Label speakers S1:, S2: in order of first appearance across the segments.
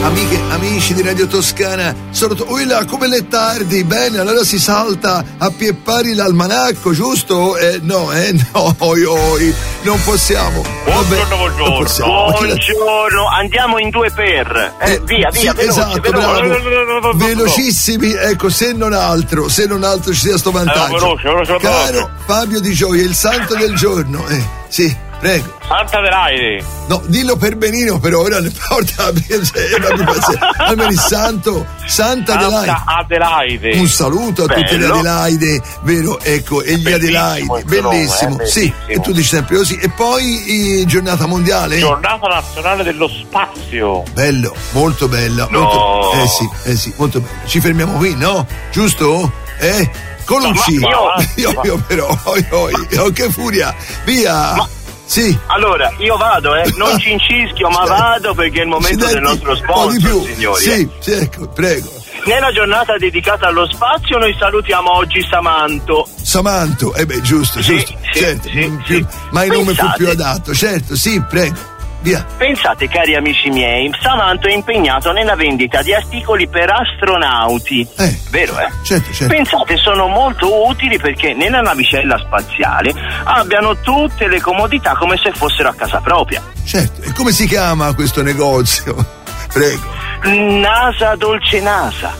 S1: Amiche, amici di Radio Toscana, là, come le tardi? Bene, allora si salta a piè pari l'almanacco, giusto? No, non possiamo.
S2: Buongiorno. Buongiorno, andiamo in 2 per. Via,
S1: sì,
S2: veloce,
S1: esatto,
S2: veloce.
S1: bravo. Velocissimi, ecco, se non altro ci sia sto vantaggio.
S2: Veloce.
S1: Caro Fabio Di Gioia, il santo del giorno. Sì, prego.
S2: Santa Adelaide.
S1: No, dillo per benino, però ora ne porta almeno il santo Santa
S2: Adelaide.
S1: Un saluto a tutte le Adelaide, vero? Ecco, e gli Adelaide, bellissimo. Sì, e tu dici sempre così. E poi giornata mondiale?
S2: Giornata nazionale dello spazio.
S1: Bello, molto bella.
S2: No.
S1: Molto, sì, molto bello. Ci fermiamo qui, no? Giusto? Colucci. Io però, che furia. Via. Sì.
S2: Allora, io vado, non ci incischio, ma vado perché è il momento del nostro sponsor, signori.
S1: Sì, ecco, prego.
S2: Nella giornata dedicata allo spazio noi salutiamo oggi Samanto,
S1: giusto, certo,
S2: sì.
S1: Ma il nome fu più adatto, certo, sì, prego. Via.
S2: Pensate, cari amici miei, Samanto è impegnato nella vendita di articoli per astronauti. Vero,
S1: Certo.
S2: Pensate, sono molto utili perché nella navicella spaziale abbiano tutte le comodità come se fossero a casa propria.
S1: Certo, e come si chiama questo negozio? Prego.
S2: NASA Dolce NASA.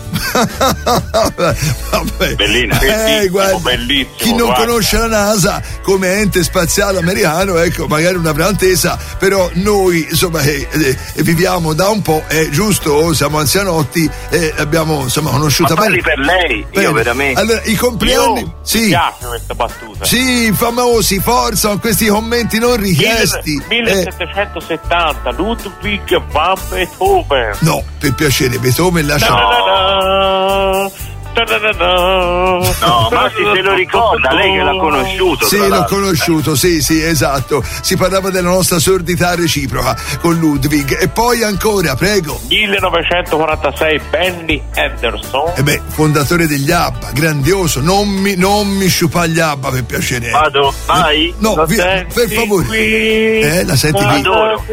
S1: Vabbè.
S2: Bellina, bellissimo.
S1: Chi non conosce la NASA come ente spaziale americano, ecco, magari una plantesa, però noi insomma viviamo da un po', giusto? Siamo anzianotti e abbiamo conosciuta bene.
S2: Per lei, io veramente.
S1: Allora, i compleanni. Sì.
S2: Mi piace questa battuta.
S1: Sì, famosi, forza con questi commenti non richiesti.
S2: 1770, Ludwig van Beethoven.
S1: No, per piacere, Beethoven lascia.
S2: No, Massi se lo ricorda, lei che l'ha conosciuto.
S1: Sì, l'ho conosciuto, sì, esatto. Si parlava della nostra sordità reciproca con Ludwig. E poi ancora, prego.
S2: 1946, Benny Anderson.
S1: Fondatore degli ABBA, grandioso. Non mi sciupa gli ABBA, per piacere.
S2: Vado, vai.
S1: No, via, per favore.
S2: Qui,
S1: la senti qui?
S2: Adoro.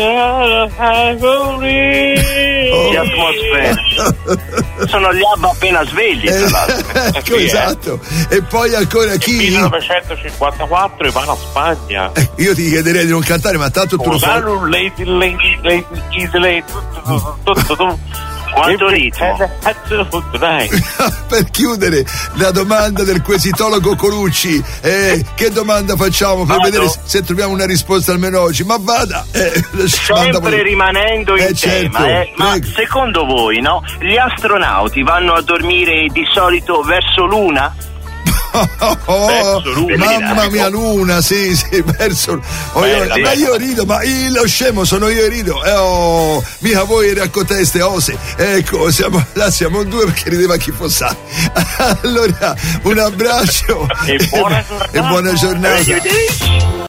S2: Di atmosfera. Sono gli ABBA appena svegli.
S1: Ecco, esatto. E poi ancora chi?
S2: 1954 Ivana Spagna.
S1: Io ti chiederei di non cantare, ma tanto tu lo fai.
S2: Quanto ritmo.
S1: Per chiudere la domanda del quesitologo Colucci, che domanda facciamo per vedere se troviamo una risposta almeno oggi? Ma vada,
S2: sempre rimanendo in tema, ma secondo voi, no? Gli astronauti vanno a dormire di solito verso l'una?
S1: Mamma mia, Luna, sì, verso. Ma io rido, ma lo scemo sono io e rido. Mica voi racconteste ose. Ecco, siamo due perché rideva chi fosse. Allora, un abbraccio
S2: e buona giornata.
S1: E buona giornata.